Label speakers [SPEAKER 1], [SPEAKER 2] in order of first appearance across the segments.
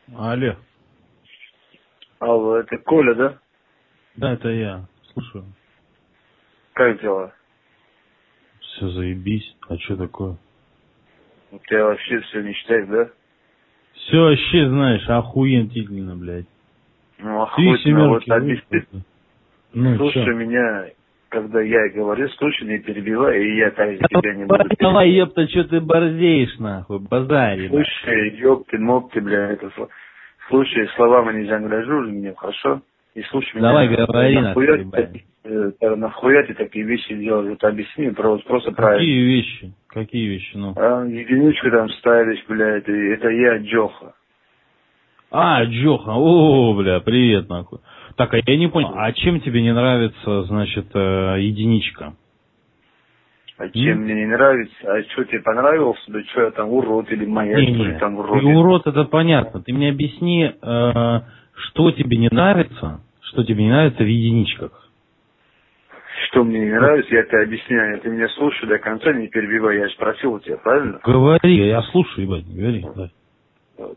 [SPEAKER 1] Алло.
[SPEAKER 2] Алло, это Коля, да?
[SPEAKER 1] Да, это я. Слушаю.
[SPEAKER 2] Как дела?
[SPEAKER 1] Все заебись. А что такое?
[SPEAKER 2] У тебя вообще все ништяк, да?
[SPEAKER 1] Все вообще, знаешь, охуительно, блядь.
[SPEAKER 2] Ну,
[SPEAKER 1] Три
[SPEAKER 2] охуительно, вот
[SPEAKER 1] семерки
[SPEAKER 2] объясни.
[SPEAKER 1] выпало. Ну,
[SPEAKER 2] Слушай
[SPEAKER 1] чё?
[SPEAKER 2] меня, когда я говорю, слушай, не перебивай, и я также тебя не буду
[SPEAKER 1] Давай,
[SPEAKER 2] перебивать.
[SPEAKER 1] ёпта, что ты борзеешь, нахуй, базари, нахуй.
[SPEAKER 2] Слушай, ёпты, мопты, бля, это... Слушай, словами не загражу меня, хорошо? И слушай
[SPEAKER 1] Давай,
[SPEAKER 2] меня,
[SPEAKER 1] говори, нахуй, ебать.
[SPEAKER 2] нахуя ты такие вещи делаешь? Вот объясни мне просто правильно.
[SPEAKER 1] Какие вещи? Какие вещи, ну?
[SPEAKER 2] Единичку там ставишь, блядь, это я Джоха.
[SPEAKER 1] А, Джоха, о, бля, привет, нахуй. Так, а я не понял, а чем тебе не нравится, значит, единичка?
[SPEAKER 2] А чем мне не нравится? А что тебе понравилось? Да что я там урод или моя, что ли,
[SPEAKER 1] Не-не,
[SPEAKER 2] там
[SPEAKER 1] ты
[SPEAKER 2] урод?
[SPEAKER 1] урод, это понятно. Ты мне объясни, что тебе не нравится, в единичках.
[SPEAKER 2] Что мне не нравится, я тебе объясняю. Ты меня слушай до конца, не перебивай. Я же спросил у тебя, правильно?
[SPEAKER 1] Говори, я слушаю, ебать, говори. Да.
[SPEAKER 2] Вот.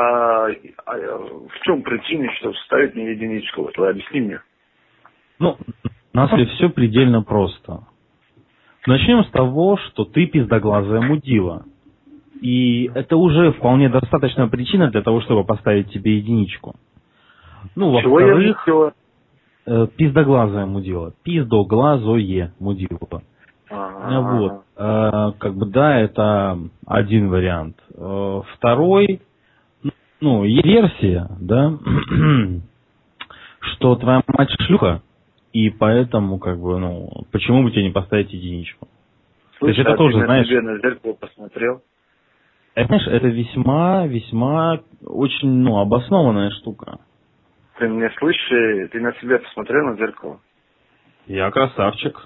[SPEAKER 2] В чем причина, что ставить мне единичку? Вот объясни мне.
[SPEAKER 1] Ну, на самом деле все предельно просто. Начнем с того, что ты пиздоглазая мудила. И это уже вполне достаточная причина для того, чтобы поставить тебе единичку. Ну,
[SPEAKER 2] Чего я
[SPEAKER 1] во-вторых,
[SPEAKER 2] мутила?
[SPEAKER 1] пиздоглазая мудила. Пиздоглазое мудила. Вот.
[SPEAKER 2] Ага.
[SPEAKER 1] Как бы да, это один вариант. Второй, ну, есть версия, да, что твоя мать шлюха, и поэтому, как бы, ну, почему бы тебе не поставить единичку? То есть
[SPEAKER 2] Слушай,
[SPEAKER 1] это
[SPEAKER 2] а ты
[SPEAKER 1] тоже,
[SPEAKER 2] на
[SPEAKER 1] знаешь,
[SPEAKER 2] себе на зеркало посмотрел?
[SPEAKER 1] это, знаешь, это весьма очень, ну, обоснованная штука.
[SPEAKER 2] Ты меня слышишь? Ты на себя посмотрел на зеркало?
[SPEAKER 1] Я красавчик.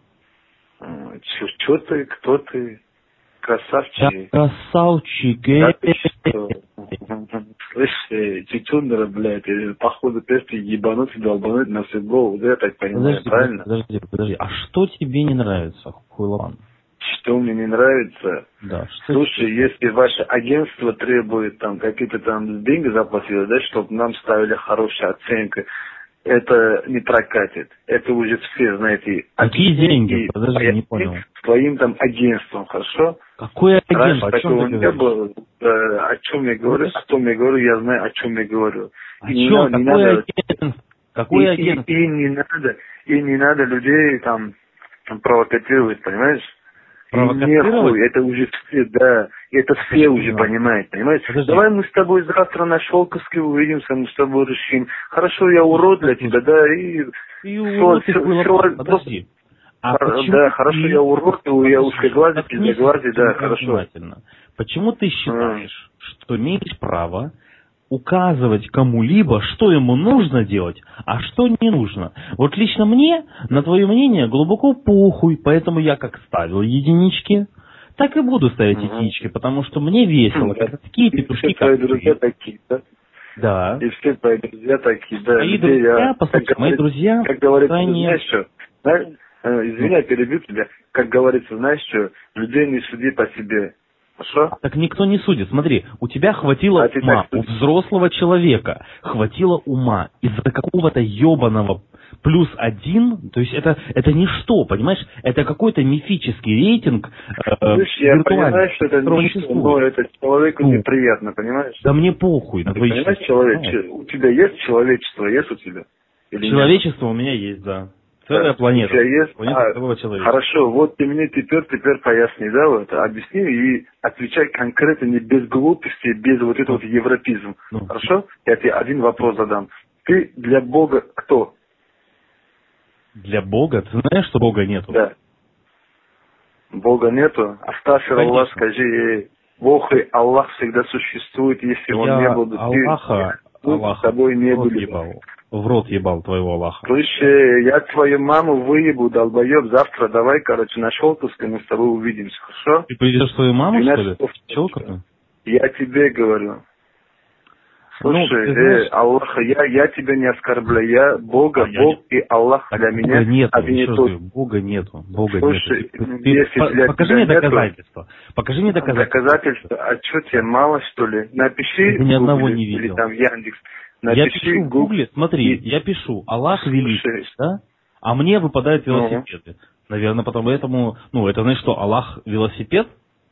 [SPEAKER 2] Что ты? Кто ты?
[SPEAKER 1] Я
[SPEAKER 2] Красавчик.
[SPEAKER 1] красавчик.
[SPEAKER 2] Да ты что? Слышь, чучундра, блядь, походу ты ебанутый, долбанутый на всю голову, да, я так понимаю, правильно?
[SPEAKER 1] Подожди. А что тебе не нравится, хуйлан?
[SPEAKER 2] Что мне не нравится?
[SPEAKER 1] Да, что
[SPEAKER 2] Слушай,
[SPEAKER 1] тебе?
[SPEAKER 2] если ваше агентство требует там какие-то там деньги заплатили, да, чтобы нам ставили хорошую оценку, это не прокатит. Это уже все, знаете,
[SPEAKER 1] Какие
[SPEAKER 2] объясни
[SPEAKER 1] деньги?
[SPEAKER 2] и
[SPEAKER 1] Подожди, не
[SPEAKER 2] поясни
[SPEAKER 1] понял.
[SPEAKER 2] своим там агентством, хорошо?
[SPEAKER 1] Какое
[SPEAKER 2] Раньше
[SPEAKER 1] агентство? О чем
[SPEAKER 2] такого
[SPEAKER 1] ты
[SPEAKER 2] не
[SPEAKER 1] говоришь?
[SPEAKER 2] было. О чем я говорю, о том я говорю, я знаю, о чем я говорю.
[SPEAKER 1] О
[SPEAKER 2] И не,
[SPEAKER 1] чем?
[SPEAKER 2] не
[SPEAKER 1] Какое
[SPEAKER 2] надо,
[SPEAKER 1] агентство? Какое агентство?
[SPEAKER 2] и не надо людей там провокатировать, понимаешь? И
[SPEAKER 1] Провокацировать?
[SPEAKER 2] нехуй, это уже все, да, это все уже
[SPEAKER 1] Почему?
[SPEAKER 2] понимают, понимаешь?
[SPEAKER 1] Подожди.
[SPEAKER 2] Давай мы с тобой завтра на Шелковске увидимся, мы с тобой решим. Хорошо, я урод для тебя, да, и...
[SPEAKER 1] Ты урод, ты хуйлопан. Подожди. А почему
[SPEAKER 2] Да, хорошо, я урод, я узкоглазый, пиздоглазый, да, хорошо.
[SPEAKER 1] внимательно. Почему ты считаешь, что имеешь право указывать кому-либо, что ему нужно делать, а что не нужно? Вот лично мне на твое мнение глубоко похуй, поэтому я как ставил единички, так и буду ставить единички, потому что мне весело, когда такие петушки,
[SPEAKER 2] Все твои
[SPEAKER 1] как
[SPEAKER 2] друзья
[SPEAKER 1] ты.
[SPEAKER 2] такие, да?
[SPEAKER 1] Да.
[SPEAKER 2] И все твои друзья такие, да.
[SPEAKER 1] Мои друзья, послушай, мои друзья,
[SPEAKER 2] как говорится,
[SPEAKER 1] они...
[SPEAKER 2] знаешь что? Извини, я перебью тебя. Как говорится, знаешь что? Людей не суди по себе. Хорошо?
[SPEAKER 1] Так никто не судит. Смотри, у тебя хватило
[SPEAKER 2] А ты
[SPEAKER 1] ума,
[SPEAKER 2] так
[SPEAKER 1] у
[SPEAKER 2] судишь.
[SPEAKER 1] взрослого человека хватило ума из-за какого-то ебаного +1, то есть это ничто, понимаешь? Это какой-то мифический рейтинг
[SPEAKER 2] Слышь, я понимаю, что это
[SPEAKER 1] которого не
[SPEAKER 2] ничто, но
[SPEAKER 1] существует.
[SPEAKER 2] это человеку
[SPEAKER 1] Ну,
[SPEAKER 2] неприятно, понимаешь?
[SPEAKER 1] да мне похуй на
[SPEAKER 2] Ты
[SPEAKER 1] твои
[SPEAKER 2] понимаешь,
[SPEAKER 1] чувства,
[SPEAKER 2] человек,
[SPEAKER 1] понимаешь?
[SPEAKER 2] у тебя есть человечество, есть у тебя? Или нет?
[SPEAKER 1] Человечество у меня есть, да. Целая
[SPEAKER 2] Да.
[SPEAKER 1] планета.
[SPEAKER 2] У тебя есть?
[SPEAKER 1] Планета целого человечества.
[SPEAKER 2] Хорошо, вот ты мне теперь поясни, да, вот, объясни и отвечай конкретно, не без глупости, без вот этого вот европизма.
[SPEAKER 1] Ну.
[SPEAKER 2] Хорошо? Я тебе один вопрос задам. Ты для Бога кто?
[SPEAKER 1] Для Бога? Ты знаешь, что Бога нету?
[SPEAKER 2] Да. Бога нету? Астафир Аллах, скажи, Бог и Аллах всегда существует, если он не был бы,
[SPEAKER 1] Аллаха
[SPEAKER 2] с тобой не были.
[SPEAKER 1] В рот ебал твоего Аллаха.
[SPEAKER 2] Слушай, я твою маму выебу, долбоеб, завтра давай, короче, на Шелковской мы с тобой увидимся, хорошо?
[SPEAKER 1] Ты приведешь свою маму, что ли?
[SPEAKER 2] 12 часов.
[SPEAKER 1] Челка-то?
[SPEAKER 2] Я тебе говорю. Слушай,
[SPEAKER 1] знаешь...
[SPEAKER 2] Аллах, я тебя не оскорбляю, я Бога, Бог и Аллах
[SPEAKER 1] так
[SPEAKER 2] для меня один и тот.
[SPEAKER 1] Бога нету, Бога
[SPEAKER 2] Слушай,
[SPEAKER 1] нету. Покажи мне доказательства. Покажи мне доказательства.
[SPEAKER 2] Доказательства? А что тебе мало, что ли? Напиши в
[SPEAKER 1] ни одного
[SPEAKER 2] Гугле,
[SPEAKER 1] не видел.
[SPEAKER 2] или там в Яндекс.
[SPEAKER 1] Я пишу в Гугле, смотри, я пишу Аллах велик, да? А мне выпадают велосипеды. Наверное, поэтому, это значит что, Аллах велосипед?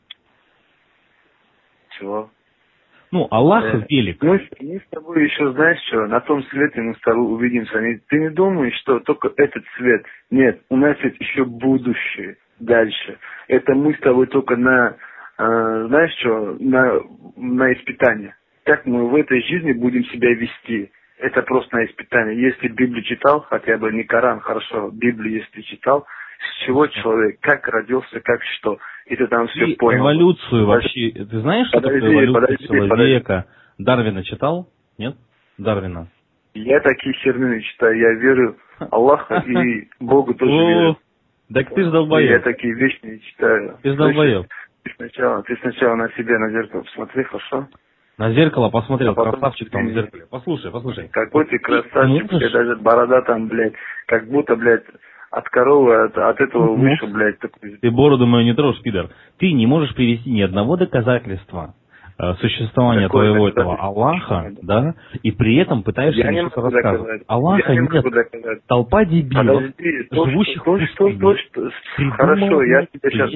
[SPEAKER 2] Чего?
[SPEAKER 1] Аллах велик.
[SPEAKER 2] Мы с тобой еще, знаешь что, на том свете мы с тобой увидимся. Ты не думаешь, что только этот свет? Нет, у нас есть еще будущее дальше. Это мы с тобой только знаешь что, на испытание. Как мы в этой жизни будем себя вести? Это просто на испытание. Если Библию читал, хотя бы не Коран, хорошо, Библию если читал, с чего человек, как родился, как что. И ты там все понял.
[SPEAKER 1] Эволюцию вообще. Ты знаешь, что такое эволюция человека? Дарвина читал? Нет? Дарвина.
[SPEAKER 2] Я такие херни не читаю. Я верю Аллаха и Богу тоже верю.
[SPEAKER 1] Так ты ж долбоеб.
[SPEAKER 2] Я такие вещи не читаю.
[SPEAKER 1] Ты ж долбоеб.
[SPEAKER 2] Ты сначала на себя на зеркало посмотри, хорошо?
[SPEAKER 1] На зеркало посмотрел, красавчик там в зеркале. Послушай.
[SPEAKER 2] Какой ты красавчик, у тебя даже борода там, блядь, как будто, блядь, от коровы, от этого выше, блядь, такой.
[SPEAKER 1] Ты бороду мою не трожь, пидор. Ты не можешь привести ни одного доказательства существования твоего этого Аллаха, да, и при этом пытаешься мне что-то рассказывать. Аллаха нет. Толпа дебилов, живущих в пустыне.
[SPEAKER 2] Хорошо, я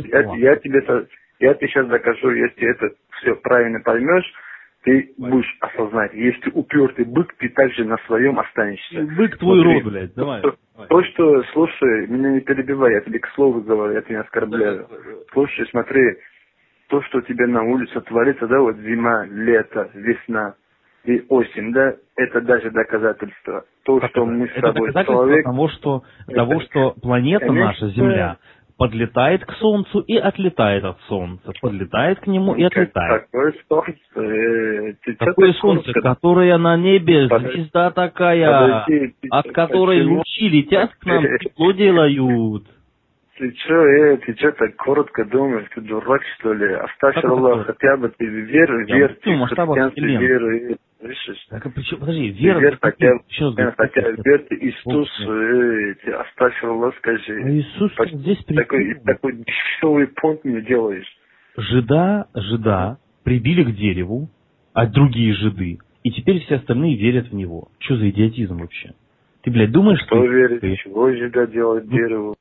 [SPEAKER 2] тебе сейчас докажу, если это все правильно поймешь, ты будешь осознать. Если упертый бык, ты также на своем останешься.
[SPEAKER 1] Бык твой род, блядь, давай.
[SPEAKER 2] То, что, слушай, меня не перебивай, я тебе к слову говорю, я тебя не оскорбляю. Слушай, смотри, то, что тебе на улице творится, да, вот зима, лето, весна и осень, да, это даже доказательство. То, что мы с тобой человек...
[SPEAKER 1] того, что планета наша, Земля, подлетает к Солнцу и отлетает от Солнца. Подлетает к нему и отлетает.
[SPEAKER 2] Какое Солнце?
[SPEAKER 1] Такое Солнце, которое на небе, звезда такая, от которой лучи летят к нам, тепло делают.
[SPEAKER 2] Ты что так коротко думаешь? Ты дурак, что ли? Оставь Аллах, хотя бы ты верь, ты христианство веру.
[SPEAKER 1] Подожди, вера...
[SPEAKER 2] Хотя верь, ты Иисус, оставь Аллах, скажи.
[SPEAKER 1] А Иисус здесь
[SPEAKER 2] такой дешевый понт мне делаешь.
[SPEAKER 1] Жида прибили к дереву, а другие жиды, и теперь все остальные верят в него. Что за идиотизм вообще? Ты, блядь, думаешь,
[SPEAKER 2] что верит? Чего жида делать дереву?